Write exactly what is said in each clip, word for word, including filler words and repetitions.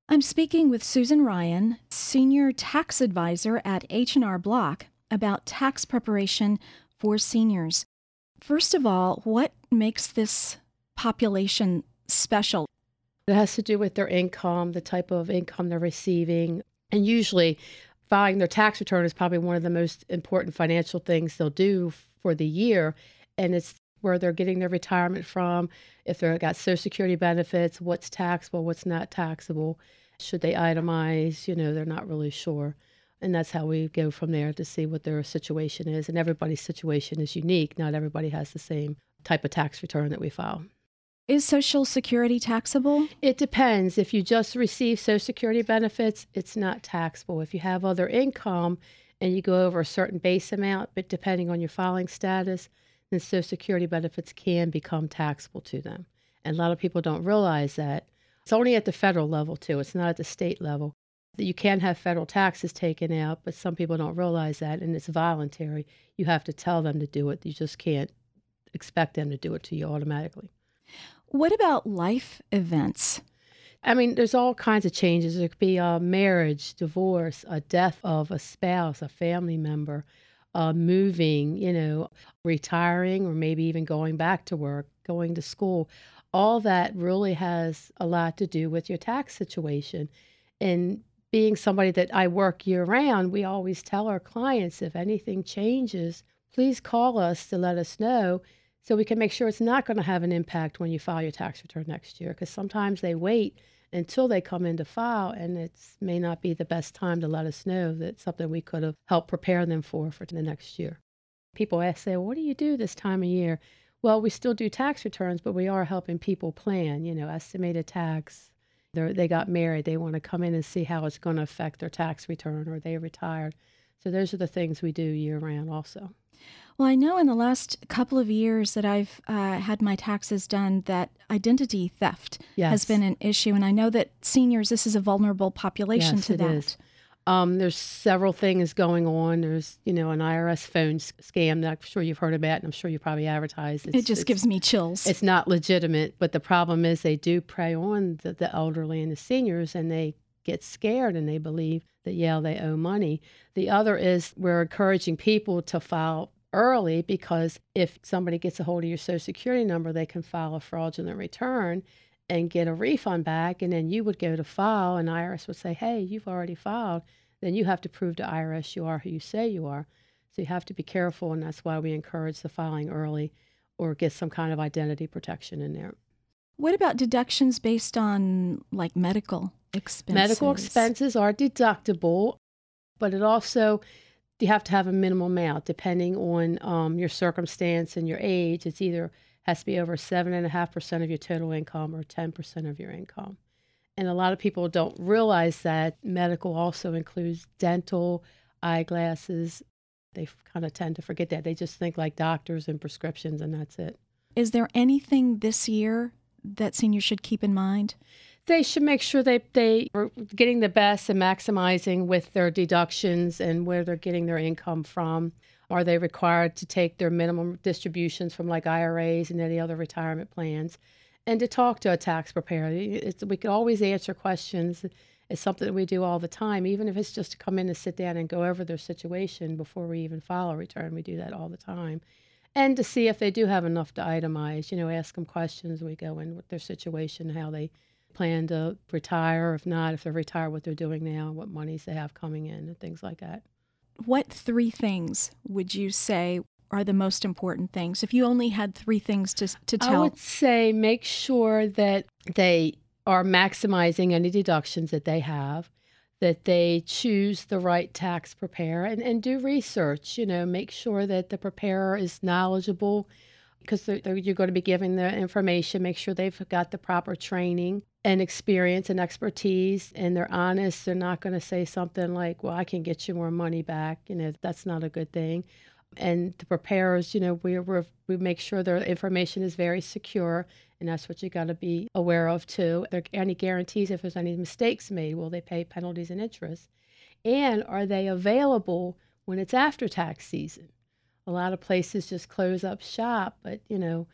I'm speaking with Susan Ryan, Senior Tax Advisor at H and R Block, about tax preparation for seniors. First of all, what makes this population special? It has to do with their income, the type of income they're receiving, and usually filing their tax return is probably one of the most important financial things they'll do for the year, and it's where they're getting their retirement from, if they've got Social Security benefits, what's taxable, what's not taxable. Should they itemize? You know, they're not really sure. And that's how we go from there to see what their situation is. And everybody's situation is unique. Not everybody has the same type of tax return that we file. Is Social Security taxable? It depends. If you just receive Social Security benefits, it's not taxable. If you have other income and you go over a certain base amount, but depending on your filing status, then Social Security benefits can become taxable to them. And a lot of people don't realize that. It's only at the federal level, too. It's not at the state level. You can have federal taxes taken out, but some people don't realize that, and it's voluntary. You have to tell them to do it. You just can't expect them to do it to you automatically. What about life events? I mean, there's all kinds of changes. There could be a marriage, divorce, a death of a spouse, a family member, uh, moving, you know, retiring, or maybe even going back to work, going to school. All that really has a lot to do with your tax situation. And being somebody that I work year round, we always tell our clients, if anything changes, please call us to let us know so we can make sure it's not going to have an impact when you file your tax return next year. Because sometimes they wait until they come in to file, and it may not be the best time to let us know that it's something we could have helped prepare them for for the next year. People ask, say, well, what do you do this time of year? Well, we still do tax returns, but we are helping people plan, you know, estimated tax. They're, they got married. They want to come in and see how it's going to affect their tax return, or they retired. So those are the things we do year round also. Well, I know in the last couple of years that I've uh, had my taxes done that identity theft yes. has been an issue. And I know that seniors, this is a vulnerable population yes, to it that. Is. Um, there's several things going on. There's, you know, an I R S phone scam that I'm sure you've heard about, and I'm sure you probably advertise. It's, it just gives me chills. It's not legitimate, but the problem is they do prey on the, the elderly and the seniors, and they get scared and they believe that, yeah, they owe money. The other is we're encouraging people to file early, because if somebody gets a hold of your Social Security number, they can file a fraudulent return and get a refund back, and then you would go to file, and I R S would say, hey, you've already filed. Then you have to prove to I R S you are who you say you are. So you have to be careful, and that's why we encourage the filing early or get some kind of identity protection in there. What about deductions based on, like, medical expenses? Medical expenses are deductible, but it also, you have to have a minimum amount depending on um, your circumstance and your age. It's either has to be over seven point five percent of your total income or ten percent of your income. And a lot of people don't realize that medical also includes dental, eyeglasses. They kind of tend to forget that. They just think like doctors and prescriptions, and that's it. Is there anything this year that seniors should keep in mind? They should make sure they, they are getting the best and maximizing with their deductions and where they're getting their income from. Are they required to take their minimum distributions from like I R As and any other retirement plans? And to talk to a tax preparer. It's, we can always answer questions. It's something that we do all the time, even if it's just to come in and sit down and go over their situation before we even file a return. We do that all the time. And to see if they do have enough to itemize, you know, ask them questions. We go in with their situation, how they plan to retire, if not, if they're retired, what they're doing now, what monies they have coming in, and things like that. What three things would you say are the most important things? If you only had three things to to tell. I would say make sure that they are maximizing any deductions that they have, that they choose the right tax preparer, and, and do research. You know, make sure that the preparer is knowledgeable, because they're, they're, you're going to be giving the information. Make sure they've got the proper training and experience and expertise, and they're honest. They're not going to say something like, well, I can get you more money back. You know, that's not a good thing. And the preparers, you know, we we we make sure their information is very secure, and that's what you got to be aware of too. Are there any guarantees if there's any mistakes made? Will they pay penalties and interest? And are they available when it's after tax season? A lot of places just close up shop, but you know,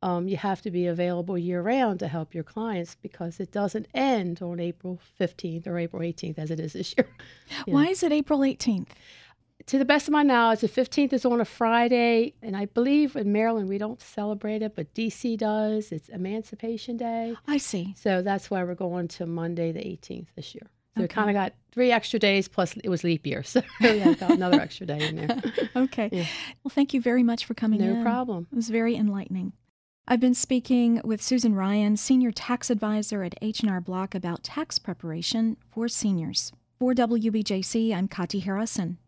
um, you have to be available year-round to help your clients because it doesn't end on April fifteenth or April eighteenth as it is this year. Yeah. Why is it April eighteenth? To the best of my knowledge, the fifteenth is on a Friday, and I believe in Maryland we don't celebrate it, but D C does. It's Emancipation Day. I see. So that's why we're going to Monday the eighteenth this year. So we Okay. kind of got three extra days, plus it was leap year. So yeah, got another extra day in there. Okay. Yeah. Well, thank you very much for coming in. No problem. It was very enlightening. I've been speaking with Susan Ryan, Senior Tax Advisor at H and R Block, about tax preparation for seniors. For W B J C, I'm Kati Harrison.